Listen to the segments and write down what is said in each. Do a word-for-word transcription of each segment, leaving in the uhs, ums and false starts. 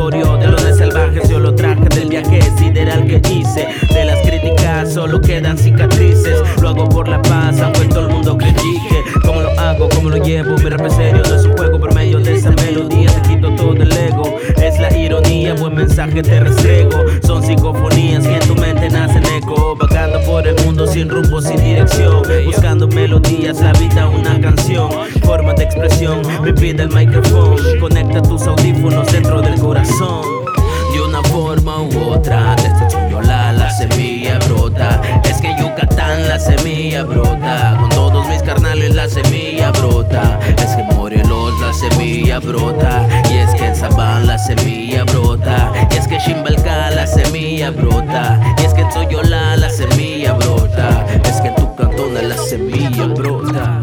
repertorio de los de salvajes. Yo lo traje del viaje sideral que hice. De las críticas solo quedan cicatrices. Lo hago por la paz, aunque todo el mundo critique. ¿Cómo lo hago? ¿Cómo lo llevo? Mi rap es serio, no es un juego. Por medio de esa melodía te quito todo el ego. Es la ironía, buen mensaje te restrego. Son psicofonías que en tu mente nacen eco. Vagando por el mundo sin rumbo, sin dirección. Buscando melodías, la vida una canción. Forma de expresión, me pide el micrófono. Conecta tus audífonos dentro del corazón. De una forma u otra, desde Choyola la semilla brota. Es que en Yucatán la semilla brota. Con todos mis carnales la semilla brota. Es que en Morelos la semilla brota. Y es que en Sabán la semilla brota. Y es que en Chimbalcá la semilla brota. Y es que en Choyola la semilla brota. Es que en tu cantona la semilla brota.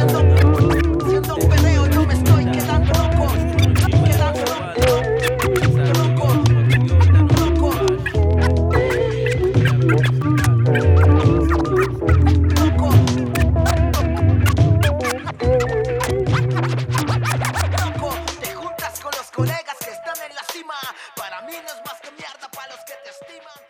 Colegas que están en la cima, para mí no es más que mierda para los que te estiman.